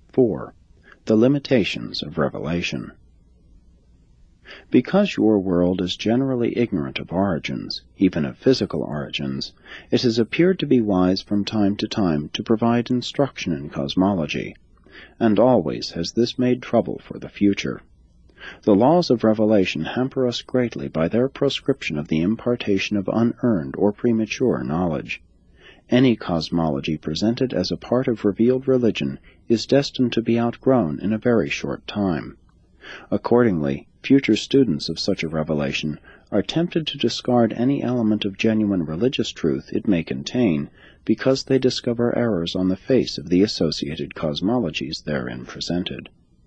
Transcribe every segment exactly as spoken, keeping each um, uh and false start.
four. The limitations of revelation. Because your world is generally ignorant of origins, even of physical origins, it has appeared to be wise from time to time to provide instruction in cosmology, and always has this made trouble for the future. The laws of revelation hamper us greatly by their proscription of the impartation of unearned or premature knowledge. Any cosmology presented as a part of revealed religion is destined to be outgrown in a very short time. Accordingly, future students of such a revelation are tempted to discard any element of genuine religious truth it may contain because they discover errors on the face of the associated cosmologies therein presented.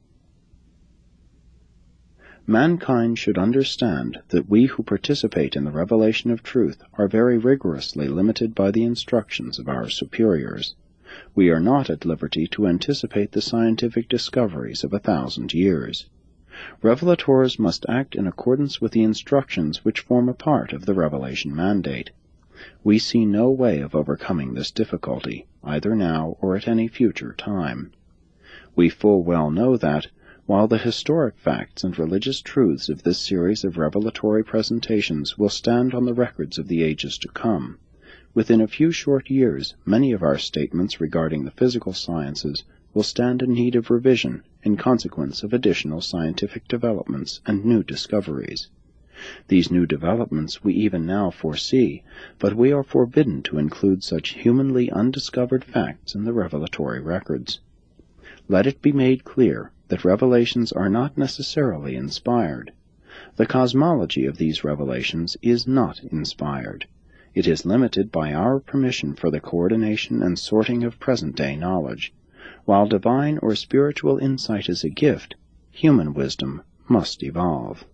Mankind should understand that we who participate in the revelation of truth are very rigorously limited by the instructions of our superiors. We are not at liberty to anticipate the scientific discoveries of a thousand years. Revelators must act in accordance with the instructions which form a part of the revelation mandate. We see no way of overcoming this difficulty, either now or at any future time. We full well know that, while the historic facts and religious truths of this series of revelatory presentations will stand on the records of the ages to come, within a few short years many of our statements regarding the physical sciences will stand in need of revision in consequence of additional scientific developments and new discoveries. These new developments we even now foresee, but we are forbidden to include such humanly undiscovered facts in the revelatory records. Let it be made clear that revelations are not necessarily inspired. The cosmology of these revelations is not inspired. It is limited by our permission for the coordination and sorting of present-day knowledge. While divine or spiritual insight is a gift, human wisdom must evolve.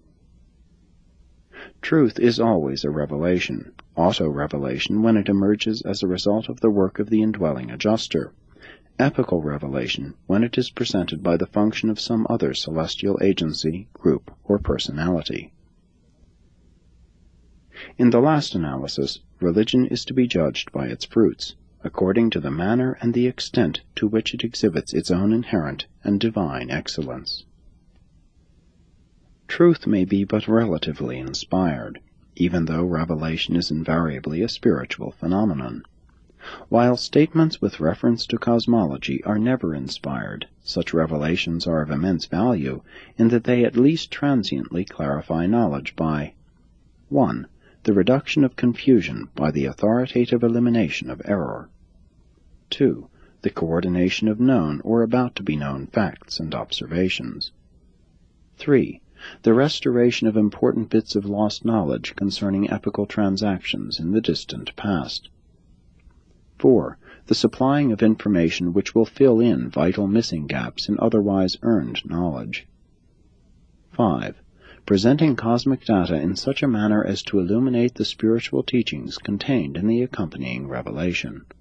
Truth is always a revelation, auto-revelation when it emerges as a result of the work of the indwelling adjuster, epical revelation when it is presented by the function of some other celestial agency, group, or personality. In the last analysis, religion is to be judged by its fruits, according to the manner and the extent to which it exhibits its own inherent and divine excellence. Truth may be but relatively inspired, even though revelation is invariably a spiritual phenomenon. While statements with reference to cosmology are never inspired, such revelations are of immense value in that they at least transiently clarify knowledge by one. The reduction of confusion by the authoritative elimination of error. two. The coordination of known or about to be known facts and observations. three. The restoration of important bits of lost knowledge concerning epical transactions in the distant past. four. The supplying of information which will fill in vital missing gaps in otherwise earned knowledge. five. Presenting cosmic data in such a manner as to illuminate the spiritual teachings contained in the accompanying revelation.